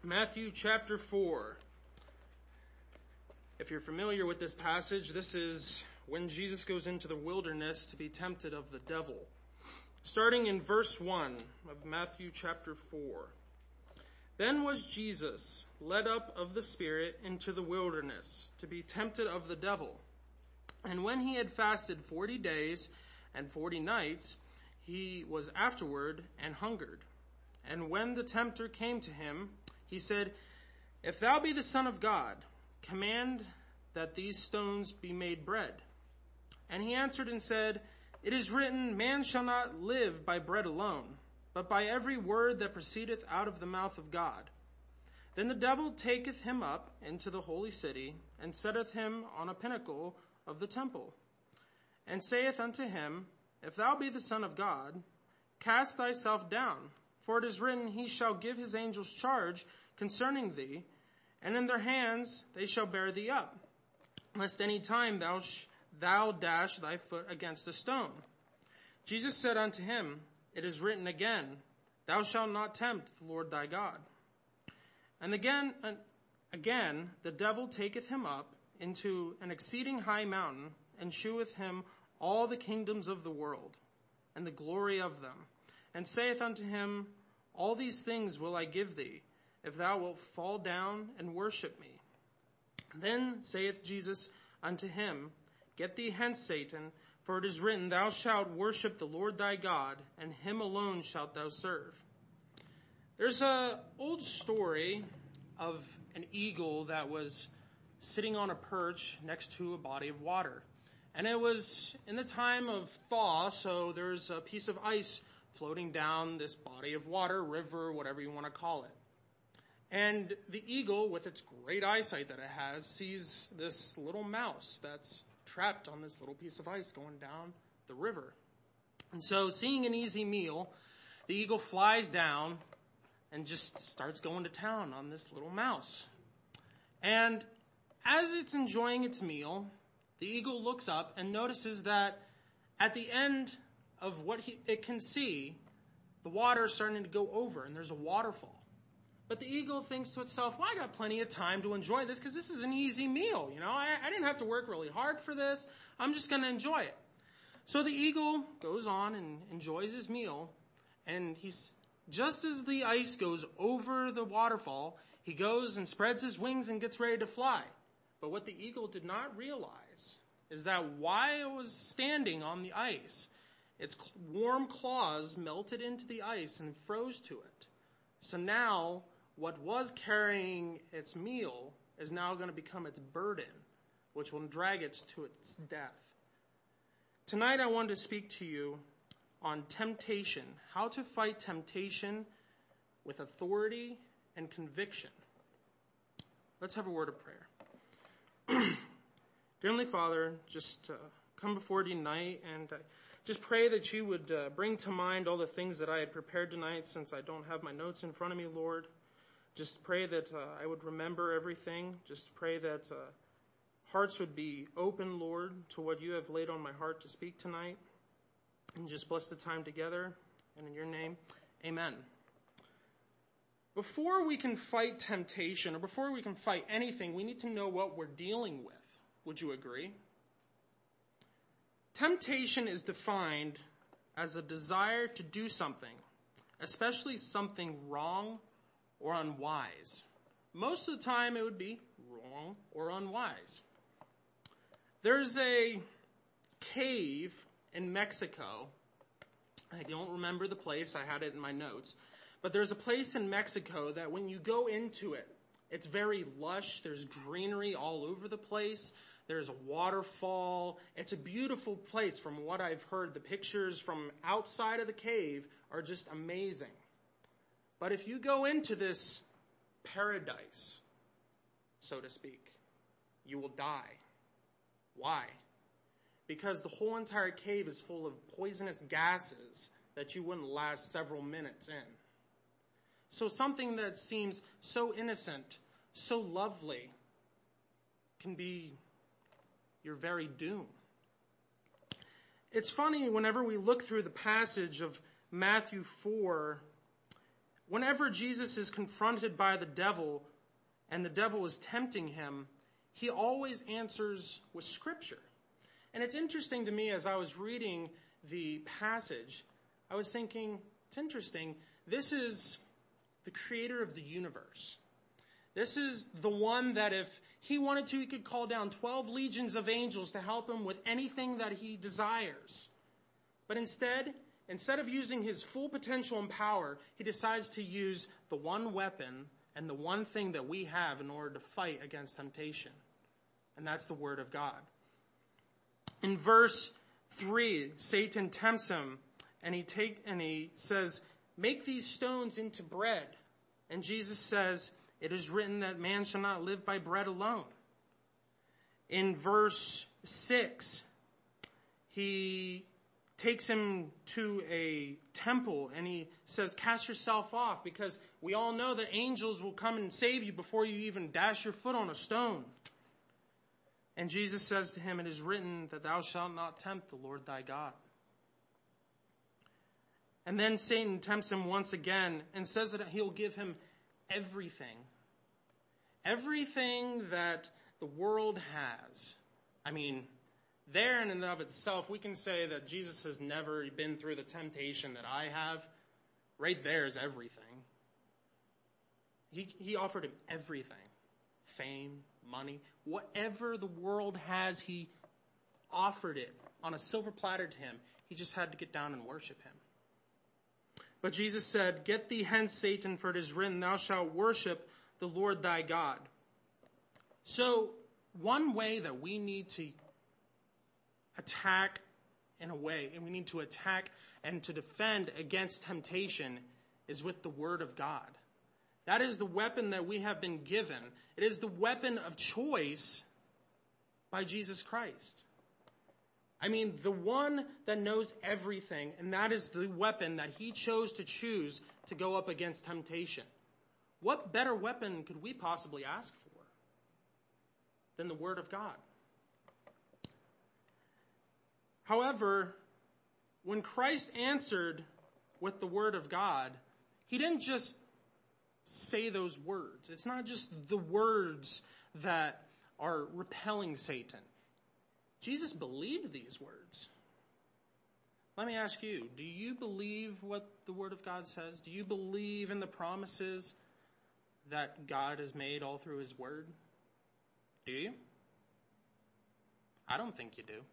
Matthew chapter 4. If you're familiar with this passage, this is when Jesus goes into the wilderness to be tempted of the devil. Starting in verse 1 of Matthew chapter 4. Then was Jesus led up of the Spirit into the wilderness to be tempted of the devil. And when he had fasted 40 days and 40 nights, he was afterward and hungered. And when the tempter came to him, he said, If thou be the Son of God, command that these stones be made bread. And he answered and said, It is written, Man shall not live by bread alone, but by every word that proceedeth out of the mouth of God. Then the devil taketh him up into the holy city, and setteth him on a pinnacle of the temple, and saith unto him, If thou be the Son of God, cast thyself down. For it is written, He shall give his angels charge concerning thee, and in their hands they shall bear thee up, lest any time thou dash thy foot against a stone. Jesus said unto him, It is written again, Thou shalt not tempt the Lord thy God. And again the devil taketh him up into an exceeding high mountain, and sheweth him all the kingdoms of the world, and the glory of them, and saith unto him, All these things will I give thee, if thou wilt fall down and worship me. Then saith Jesus unto him, Get thee hence, Satan, for it is written, Thou shalt worship the Lord thy God, and him alone shalt thou serve. There's an old story of an eagle that was sitting on a perch next to a body of water. And it was in the time of thaw, so there's a piece of ice floating down this body of water, river, whatever you want to call it. And the eagle, with its great eyesight that it has, sees this little mouse that's trapped on this little piece of ice going down the river. And so, seeing an easy meal, the eagle flies down and just starts going to town on this little mouse. And as it's enjoying its meal, the eagle looks up and notices that at the end of what it can see, the water is starting to go over, and there's a waterfall. But the eagle thinks to itself, well, I got plenty of time to enjoy this because this is an easy meal. I didn't have to work really hard for this. I'm just going to enjoy it. So the eagle goes on and enjoys his meal, and just as the ice goes over the waterfall, he goes and spreads his wings and gets ready to fly. But what the eagle did not realize is that while it was standing on the ice, its warm claws melted into the ice and froze to it. So now, what was carrying its meal is now going to become its burden, which will drag it to its death. Tonight I want to speak to you on temptation, how to fight temptation with authority and conviction. Let's have a word of prayer. Dear Heavenly Father, just come before you tonight, and just pray that you would bring to mind all the things that I had prepared tonight, since I don't have my notes in front of me, Lord. Just pray that I would remember everything. Just pray that hearts would be open, Lord, to what you have laid on my heart to speak tonight. And just bless the time together. And in your name, amen. Before we can fight temptation, or before we can fight anything, we need to know what we're dealing with. Would you agree? Temptation is defined as a desire to do something, especially something wrong or unwise. Most of the time it would be wrong or unwise. There's a cave in Mexico. I don't remember the place. I had it in my notes. But there's a place in Mexico that when you go into it, it's very lush. There's greenery all over the place. There's a waterfall. It's a beautiful place from what I've heard. The pictures from outside of the cave are just amazing. But if you go into this paradise, so to speak, you will die. Why? Because the whole entire cave is full of poisonous gases that you wouldn't last several minutes in. So something that seems so innocent, so lovely, can be your very doom. It's funny, whenever we look through the passage of Matthew 4, whenever Jesus is confronted by the devil and the devil is tempting him, he always answers with Scripture. And it's interesting to me, as I was reading the passage, I was thinking, it's interesting, this is the creator of the universe. This is the one that if he wanted to, he could call down 12 legions of angels to help him with anything that he desires. But instead of using his full potential and power, he decides to use the one weapon and the one thing that we have in order to fight against temptation. And that's the Word of God. In verse 3, Satan tempts him, and he says, "Make these stones into bread." And Jesus says, "It is written that man shall not live by bread alone." In verse 6, he takes him to a temple and he says, "Cast yourself off," because we all know that angels will come and save you before you even dash your foot on a stone. And Jesus says to him, "It is written that thou shalt not tempt the Lord thy God." And then Satan tempts him once again and says that he'll give him everything. Everything that the world has. I mean, there in and of itself, we can say that Jesus has never been through the temptation that I have. Right there is everything. He offered him everything. Fame, money, whatever the world has, he offered it on a silver platter to him. He just had to get down and worship him. But Jesus said, "Get thee hence, Satan, for it is written, thou shalt worship the Lord thy God." So, one way that we need to attack in a way, and we need to attack and to defend against temptation, is with the Word of God. That is the weapon that we have been given. It is the weapon of choice by Jesus Christ. I mean, the one that knows everything, and that is the weapon that he chose to choose to go up against temptation. What better weapon could we possibly ask for than the Word of God? However, when Christ answered with the Word of God, he didn't just say those words. It's not just the words that are repelling Satan. Jesus believed these words. Let me ask you, do you believe what the Word of God says? Do you believe in the promises that God has made all through His Word? Do you? I don't think you do.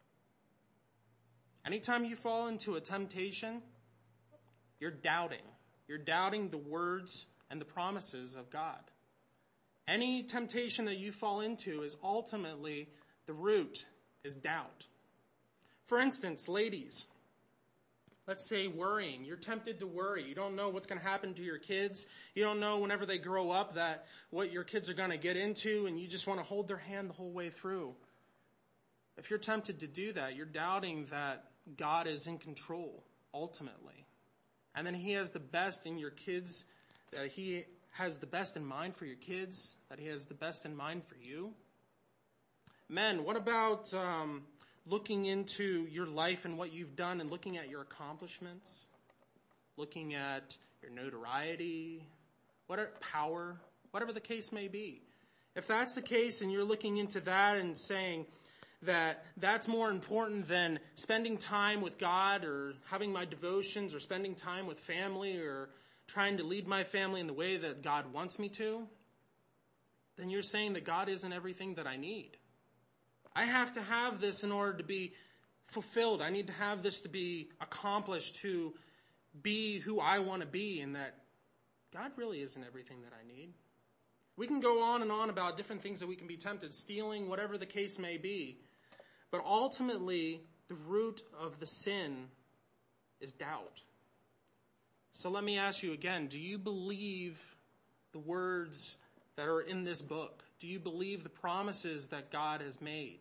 Anytime you fall into a temptation, you're doubting. You're doubting the words and the promises of God. Any temptation that you fall into is ultimately, the root is doubt. For instance, ladies, let's say worrying. You're tempted to worry. You don't know what's going to happen to your kids. You don't know whenever they grow up that what your kids are going to get into, and you just want to hold their hand the whole way through. If you're tempted to do that, you're doubting that God is in control, ultimately. And then He has the best in your kids, that He has the best in mind for your kids, that He has the best in mind for you. Men, what about looking into your life and what you've done and looking at your accomplishments, looking at your notoriety, power, whatever the case may be? If that's the case and you're looking into that and saying that that's more important than spending time with God or having my devotions or spending time with family or trying to lead my family in the way that God wants me to, then you're saying that God isn't everything that I need. I have to have this in order to be fulfilled. I need to have this to be accomplished, to be who I want to be, and that God really isn't everything that I need. We can go on and on about different things that we can be tempted, stealing, whatever the case may be. But ultimately, the root of the sin is doubt. So let me ask you again, do you believe the words that are in this book? Do you believe the promises that God has made?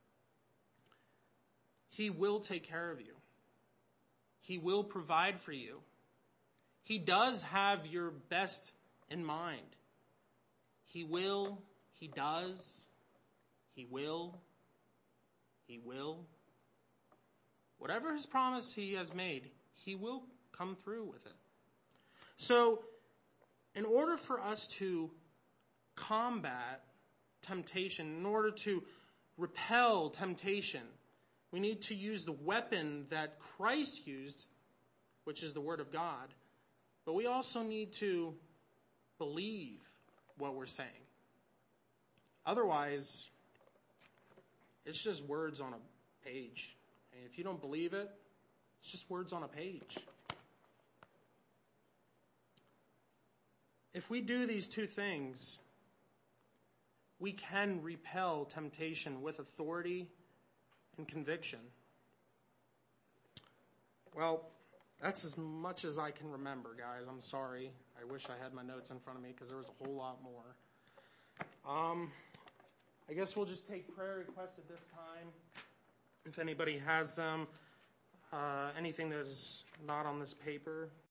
He will take care of you. He will provide for you. He does have your best in mind. He will, He does, He will. He will. Whatever His promise He has made, He will come through with it. So, in order for us to combat temptation, in order to repel temptation, we need to use the weapon that Christ used, which is the Word of God. But we also need to believe what we're saying. Otherwise, it's just words on a page. And if you don't believe it, it's just words on a page. If we do these two things, we can repel temptation with authority and conviction. Well, that's as much as I can remember, guys. I'm sorry. I wish I had my notes in front of me because there was a whole lot more. I guess we'll just take prayer requests at this time. If anybody has them, anything that is not on this paper.